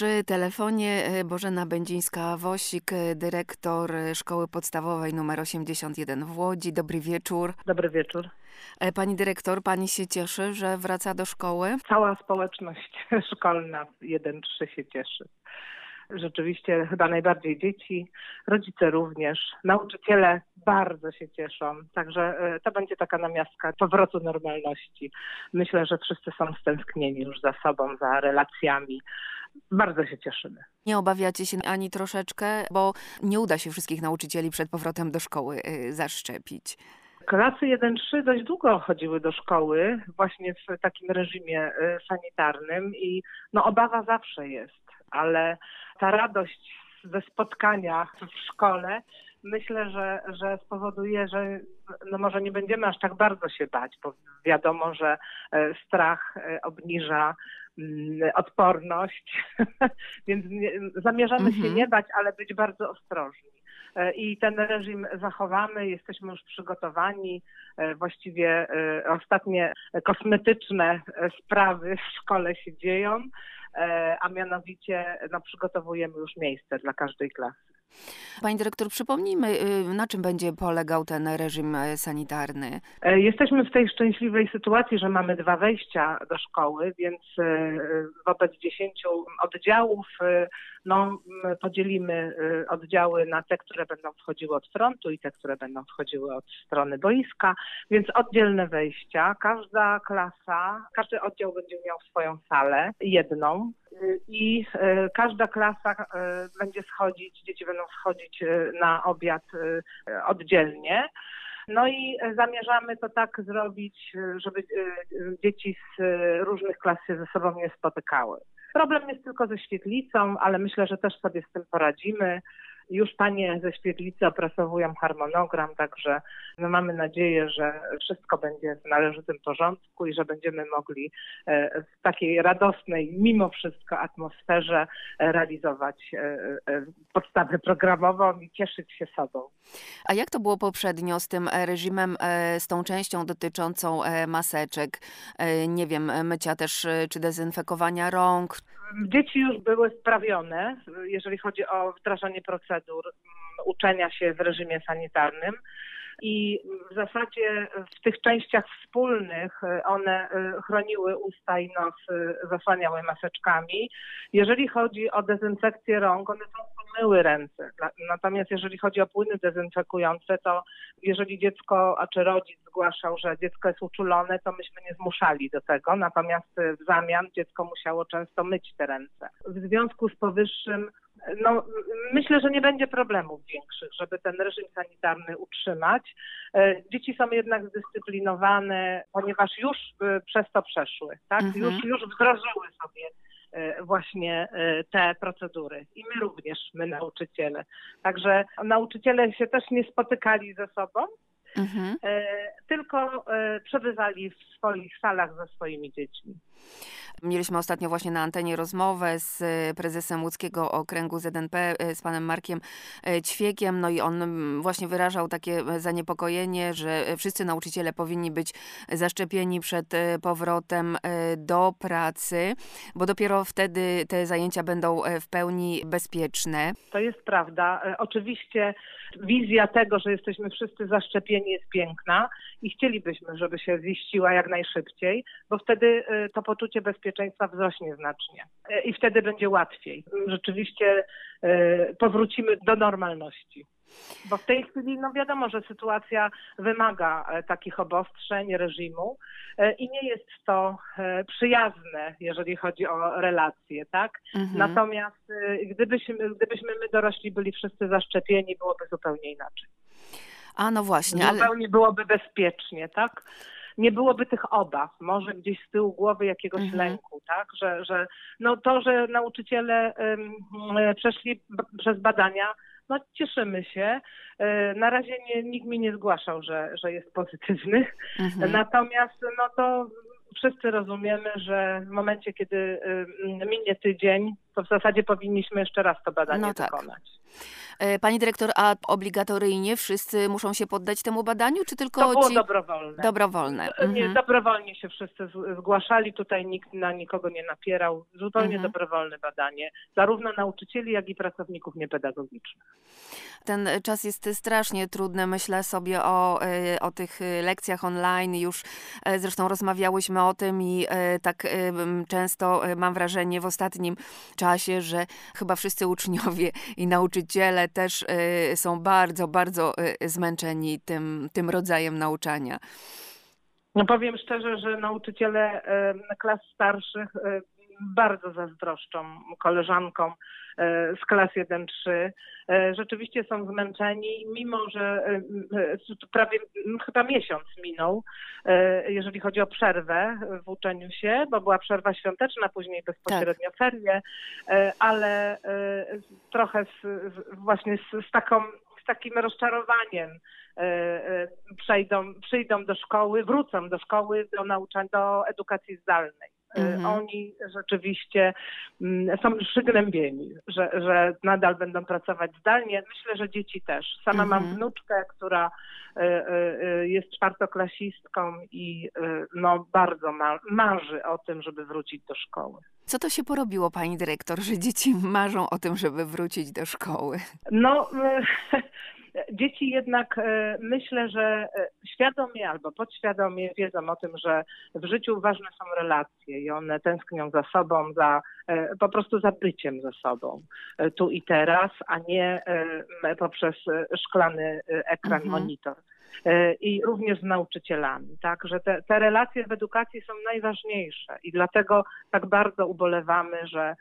Przy telefonie Bożena Będzińska-Wosik, dyrektor Szkoły Podstawowej nr 81 w Łodzi. Dobry wieczór. Dobry wieczór. Pani dyrektor, pani się cieszy, że wraca do szkoły? Cała społeczność szkolna 1-3 się cieszy. Rzeczywiście chyba najbardziej dzieci, rodzice również, nauczyciele bardzo się cieszą. Także to będzie taka namiastka powrotu normalności. Myślę, że wszyscy są stęsknieni już za sobą, za relacjami. Bardzo się cieszymy. Nie obawiacie się ani troszeczkę, bo nie uda się wszystkich nauczycieli przed powrotem do szkoły zaszczepić. Klasy 1-3 dość długo chodziły do szkoły właśnie w takim reżimie sanitarnym i obawa zawsze jest, ale ta radość ze spotkania w szkole myślę, że spowoduje, że może nie będziemy aż tak bardzo się bać, bo wiadomo, że strach obniża odporność, więc zamierzamy się nie bać, ale być bardzo ostrożni. I ten reżim zachowamy, jesteśmy już przygotowani. Właściwie ostatnie kosmetyczne sprawy w szkole się dzieją, a mianowicie przygotowujemy już miejsce dla każdej klasy. Pani dyrektor, przypomnijmy, na czym będzie polegał ten reżim sanitarny? Jesteśmy w tej szczęśliwej sytuacji, że mamy 2 wejścia do szkoły, więc wobec 10 oddziałów podzielimy oddziały na te, które będą wchodziły od frontu i te, które będą wchodziły od strony boiska, więc oddzielne wejścia. Każda klasa, każdy oddział będzie miał swoją salę, jedną, i każda klasa będzie schodzić, dzieci będą schodzić na obiad oddzielnie. No i zamierzamy to tak zrobić, żeby dzieci z różnych klas się ze sobą nie spotykały. Problem jest tylko ze świetlicą, ale myślę, że też sobie z tym poradzimy. Już panie ze świetlicy opracowują harmonogram, także mamy nadzieję, że wszystko będzie w należytym porządku i że będziemy mogli w takiej radosnej, mimo wszystko atmosferze realizować podstawę programową i cieszyć się sobą. A jak to było poprzednio z tym reżimem, z tą częścią dotyczącą maseczek, nie wiem, mycia też czy dezynfekowania rąk? Dzieci już były sprawione, jeżeli chodzi o wdrażanie procedur uczenia się w reżimie sanitarnym. I w zasadzie w tych częściach wspólnych one chroniły usta i nos, zasłaniały maseczkami. Jeżeli chodzi o dezynfekcję rąk, one myły ręce. Natomiast jeżeli chodzi o płyny dezynfekujące, to jeżeli dziecko, czy rodzic zgłaszał, że dziecko jest uczulone, to myśmy nie zmuszali do tego. Natomiast w zamian dziecko musiało często myć te ręce. W związku z powyższym myślę, że nie będzie problemów większych, żeby ten reżim sanitarny utrzymać. Dzieci są jednak zdyscyplinowane, ponieważ już przez to przeszły, tak? Już wdrożyły sobie właśnie te procedury. I my również, my nauczyciele. Także nauczyciele się też nie spotykali ze sobą, tylko przebywali w swoich salach ze swoimi dziećmi. Mieliśmy ostatnio właśnie na antenie rozmowę z prezesem łódzkiego okręgu ZNP, z panem Markiem Ćwiekiem, no i on właśnie wyrażał takie zaniepokojenie, że wszyscy nauczyciele powinni być zaszczepieni przed powrotem do pracy, bo dopiero wtedy te zajęcia będą w pełni bezpieczne. To jest prawda. Oczywiście wizja tego, że jesteśmy wszyscy zaszczepieni, jest piękna i chcielibyśmy, żeby się ziściła jak najszybciej, bo wtedy to poczucie bezpieczeństwa wzrośnie znacznie i wtedy będzie łatwiej. Rzeczywiście powrócimy do normalności. Bo w tej chwili wiadomo, że sytuacja wymaga takich obostrzeń reżimu i nie jest to przyjazne, jeżeli chodzi o relacje, tak? Natomiast gdybyśmy my dorośli byli wszyscy zaszczepieni, byłoby zupełnie inaczej. A no właśnie, zupełnie byłoby bezpiecznie, tak? Nie byłoby tych obaw, może gdzieś z tyłu głowy jakiegoś lęku, tak? Że że nauczyciele przeszli przez badania, cieszymy się. Na razie nikt mi nie zgłaszał, że jest pozytywny. Natomiast to wszyscy rozumiemy, że w momencie, kiedy minie tydzień, to w zasadzie powinniśmy jeszcze raz to badanie wykonać. Pani dyrektor, a obligatoryjnie wszyscy muszą się poddać temu badaniu, czy tylko to było ci... dobrowolne. Dobrowolne. Nie, dobrowolnie się wszyscy zgłaszali, tutaj nikt na nikogo nie napierał. Zupełnie dobrowolne badanie, zarówno nauczycieli, jak i pracowników niepedagogicznych. Ten czas jest strasznie trudny. Myślę sobie o tych lekcjach online. Już zresztą rozmawiałyśmy o tym i tak często mam wrażenie w ostatnim czasie, że chyba wszyscy uczniowie i nauczyciele też są bardzo, bardzo zmęczeni tym rodzajem nauczania. No powiem szczerze, że nauczyciele klas starszych bardzo zazdroszczą koleżankom z klas 1-3. Rzeczywiście są zmęczeni, mimo że prawie chyba miesiąc minął, jeżeli chodzi o przerwę w uczeniu się, bo była przerwa świąteczna, później bezpośrednio ferie, ale trochę właśnie z takim rozczarowaniem przyjdą do szkoły, wrócą do szkoły, do edukacji zdalnej. Oni rzeczywiście są przygnębieni, że nadal będą pracować zdalnie. Myślę, że dzieci też. Sama mam wnuczkę, która jest czwartoklasistką i bardzo marzy o tym, żeby wrócić do szkoły. Co to się porobiło, pani dyrektor, że dzieci marzą o tym, żeby wrócić do szkoły? Dzieci jednak myślę, że świadomie albo podświadomie wiedzą o tym, że w życiu ważne są relacje i one tęsknią za sobą, po prostu za byciem ze sobą tu i teraz, a nie poprzez szklany ekran, monitor. I również z nauczycielami, tak, że te relacje w edukacji są najważniejsze i dlatego tak bardzo ubolewamy,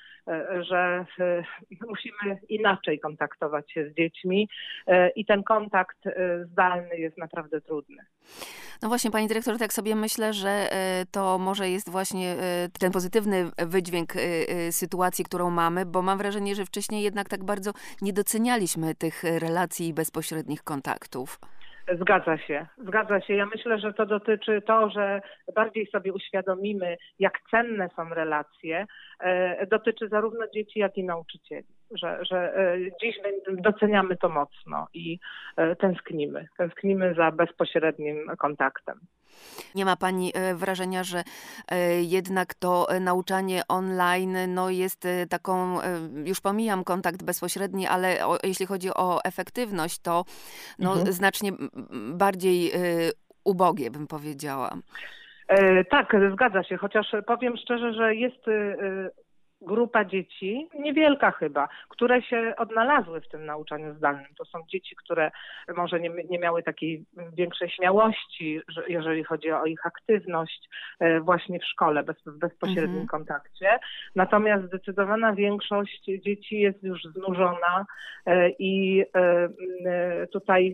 że musimy inaczej kontaktować się z dziećmi i ten kontakt zdalny jest naprawdę trudny. No właśnie, pani dyrektor, tak sobie myślę, że to może jest właśnie ten pozytywny wydźwięk sytuacji, którą mamy, bo mam wrażenie, że wcześniej jednak tak bardzo nie docenialiśmy tych relacji i bezpośrednich kontaktów. Zgadza się. Ja myślę, że to dotyczy to, że bardziej sobie uświadomimy, jak cenne są relacje, dotyczy zarówno dzieci, jak i nauczycieli. Że dziś doceniamy to mocno i tęsknimy za bezpośrednim kontaktem. Nie ma pani wrażenia, że jednak to nauczanie online jest taką, już pomijam kontakt bezpośredni, ale jeśli chodzi o efektywność, to znacznie bardziej ubogie, bym powiedziała. Tak, zgadza się, chociaż powiem szczerze, że jest grupa dzieci, niewielka chyba, które się odnalazły w tym nauczaniu zdalnym. To są dzieci, które może nie miały takiej większej śmiałości, jeżeli chodzi o ich aktywność właśnie w szkole, w bezpośrednim kontakcie. Natomiast zdecydowana większość dzieci jest już znużona i tutaj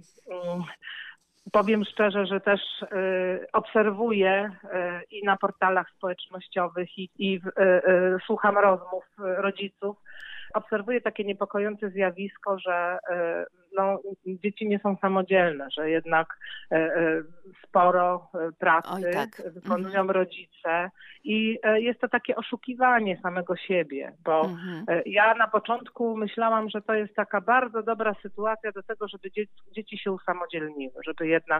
powiem szczerze, że też obserwuję i na portalach społecznościowych i słucham rozmów rodziców. Obserwuję takie niepokojące zjawisko, że dzieci nie są samodzielne, że jednak sporo pracy wykonują rodzice i jest to takie oszukiwanie samego siebie, bo ja na początku myślałam, że to jest taka bardzo dobra sytuacja do tego, żeby dzieci się usamodzielniły, żeby jednak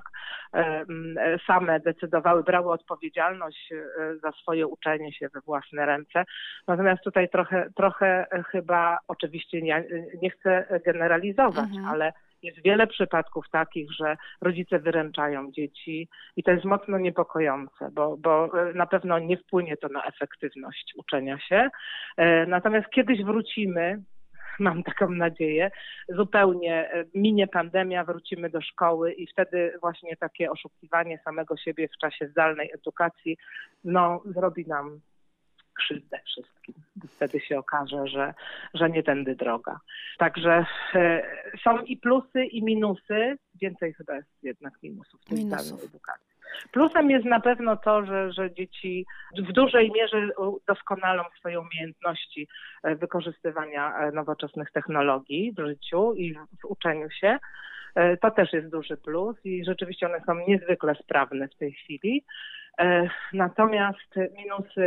same decydowały, brały odpowiedzialność za swoje uczenie się we własne ręce. Natomiast tutaj trochę chyba, oczywiście nie chcę generalizować, ale jest wiele przypadków takich, że rodzice wyręczają dzieci i to jest mocno niepokojące, bo na pewno nie wpłynie to na efektywność uczenia się. Natomiast kiedyś wrócimy, mam taką nadzieję, zupełnie minie pandemia, wrócimy do szkoły i wtedy właśnie takie oszukiwanie samego siebie w czasie zdalnej edukacji zrobi nam krzywdę wszystkim. Wtedy się okaże, że nie tędy droga. Także są i plusy, i minusy. Więcej chyba jest jednak minusów w tej zdalnej edukacji. Plusem jest na pewno to, że dzieci w dużej mierze doskonalą swoje umiejętności wykorzystywania nowoczesnych technologii w życiu i w uczeniu się. To też jest duży plus i rzeczywiście one są niezwykle sprawne w tej chwili. Natomiast minusy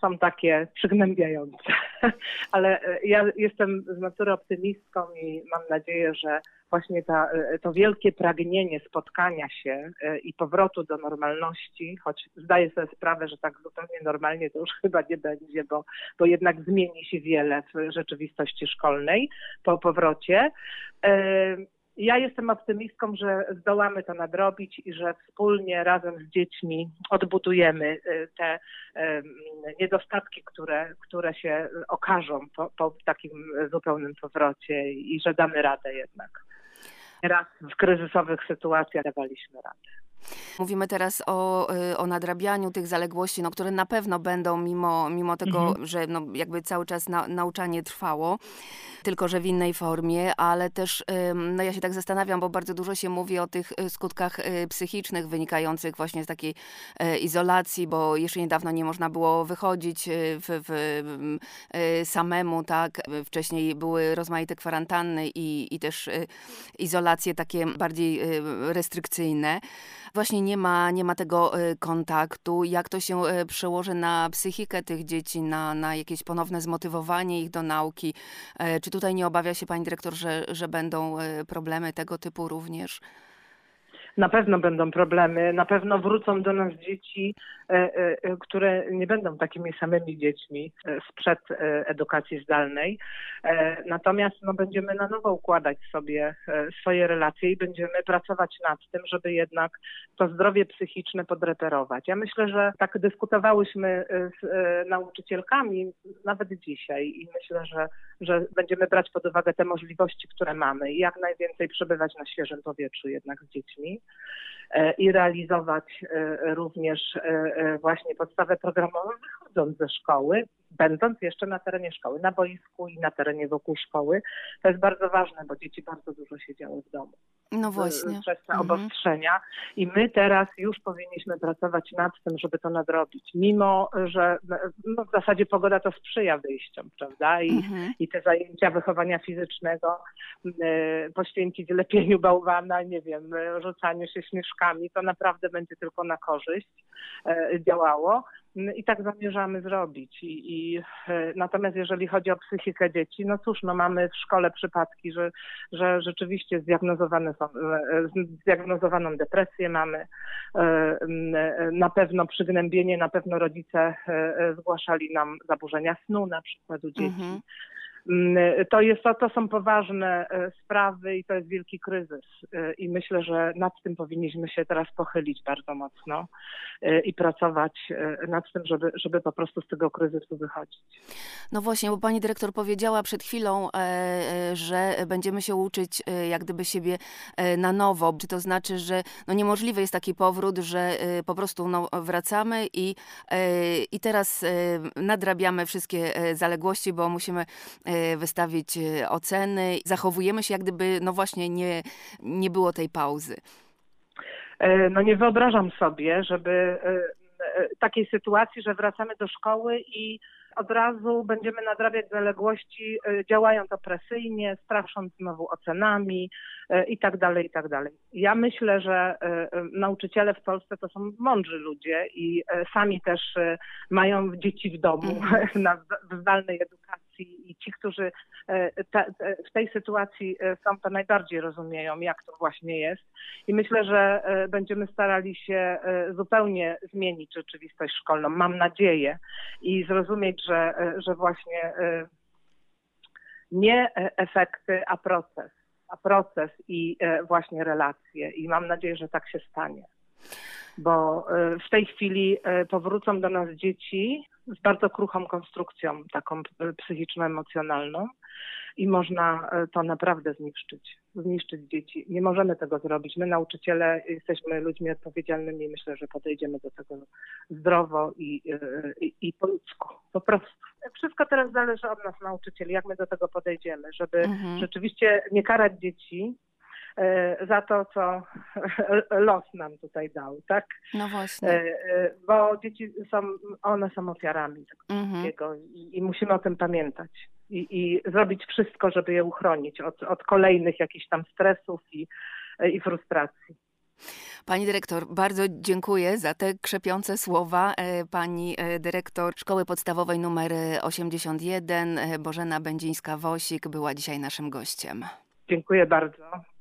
są takie przygnębiające. Ale ja jestem z natury optymistką i mam nadzieję, że właśnie to wielkie pragnienie spotkania się i powrotu do normalności, choć zdaję sobie sprawę, że tak zupełnie normalnie to już chyba nie będzie, bo jednak zmieni się wiele w rzeczywistości szkolnej po powrocie. Ja jestem optymistką, że zdołamy to nadrobić i że wspólnie razem z dziećmi odbudujemy te niedostatki, które się okażą po takim zupełnym powrocie i że damy radę jednak. Raz w kryzysowych sytuacjach dawaliśmy radę. Mówimy teraz o nadrabianiu tych zaległości, no, które na pewno będą mimo tego, że no, jakby cały czas nauczanie trwało, tylko że w innej formie, ale też no, ja się tak zastanawiam, bo bardzo dużo się mówi o tych skutkach psychicznych wynikających właśnie z takiej izolacji, bo jeszcze niedawno nie można było wychodzić samemu, tak? Wcześniej były rozmaite kwarantanny i też izolacje takie bardziej restrykcyjne. Właśnie nie ma tego kontaktu. Jak to się przełoży na psychikę tych dzieci, na jakieś ponowne zmotywowanie ich do nauki? Czy tutaj nie obawia się pani dyrektor, że będą problemy tego typu również? Na pewno będą problemy, na pewno wrócą do nas dzieci, które nie będą takimi samymi dziećmi sprzed edukacji zdalnej. Natomiast będziemy na nowo układać sobie swoje relacje i będziemy pracować nad tym, żeby jednak to zdrowie psychiczne podreperować. Ja myślę, że tak dyskutowałyśmy z nauczycielkami nawet dzisiaj i myślę, że będziemy brać pod uwagę te możliwości, które mamy i jak najwięcej przebywać na świeżym powietrzu jednak z dziećmi i realizować również właśnie podstawę programową wychodząc ze szkoły, będąc jeszcze na terenie szkoły, na boisku i na terenie wokół szkoły. To jest bardzo ważne, bo dzieci bardzo dużo siedziały w domu. No właśnie. Przez te obostrzenia. I my teraz już powinniśmy pracować nad tym, żeby to nadrobić. Mimo, że w zasadzie pogoda to sprzyja wyjściom, prawda? I te zajęcia wychowania fizycznego poświęcić lepieniu bałwana, nie wiem, rzucaniu się śnieżkami, to naprawdę będzie tylko na korzyść działało. I tak zamierzamy zrobić. Natomiast jeżeli chodzi o psychikę dzieci, no cóż, mamy w szkole przypadki, że rzeczywiście zdiagnozowaną depresję mamy, na pewno przygnębienie, na pewno rodzice zgłaszali nam zaburzenia snu na przykład u dzieci. To są poważne sprawy i to jest wielki kryzys. I myślę, że nad tym powinniśmy się teraz pochylić bardzo mocno i pracować nad tym, żeby po prostu z tego kryzysu wychodzić. No właśnie, bo pani dyrektor powiedziała przed chwilą, że będziemy się uczyć jak gdyby siebie na nowo. Czy to znaczy, że niemożliwy jest taki powrót, że po prostu wracamy i teraz nadrabiamy wszystkie zaległości, bo musimy wystawić oceny. Zachowujemy się jak gdyby, właśnie nie było tej pauzy. Nie wyobrażam sobie, żeby takiej sytuacji, że wracamy do szkoły i od razu będziemy nadrabiać zaległości, działając opresyjnie, strasząc znowu ocenami i tak dalej, i tak dalej. Ja myślę, że nauczyciele w Polsce to są mądrzy ludzie i sami też mają dzieci w domu w zdalnej edukacji i ci, którzy w tej sytuacji są, to najbardziej rozumieją, jak to właśnie jest. I myślę, że będziemy starali się zupełnie zmienić rzeczywistość szkolną. Mam nadzieję i zrozumieć, że właśnie nie efekty, a proces i właśnie relacje. I mam nadzieję, że tak się stanie. Bo w tej chwili powrócą do nas dzieci z bardzo kruchą konstrukcją, taką psychiczno-emocjonalną i można to naprawdę zniszczyć dzieci. Nie możemy tego zrobić. My, nauczyciele, jesteśmy ludźmi odpowiedzialnymi i myślę, że podejdziemy do tego zdrowo i po ludzku. Po prostu. Wszystko teraz zależy od nas, nauczycieli, jak my do tego podejdziemy, żeby rzeczywiście nie karać dzieci za to, co los nam tutaj dał, tak? No właśnie. Bo dzieci one są ofiarami tego wszystkiego i musimy o tym pamiętać i zrobić wszystko, żeby je uchronić od kolejnych jakichś tam stresów i frustracji. Pani dyrektor, bardzo dziękuję za te krzepiące słowa. Pani dyrektor Szkoły Podstawowej nr 81, Bożena Będzińska-Wosik, była dzisiaj naszym gościem. Dziękuję bardzo.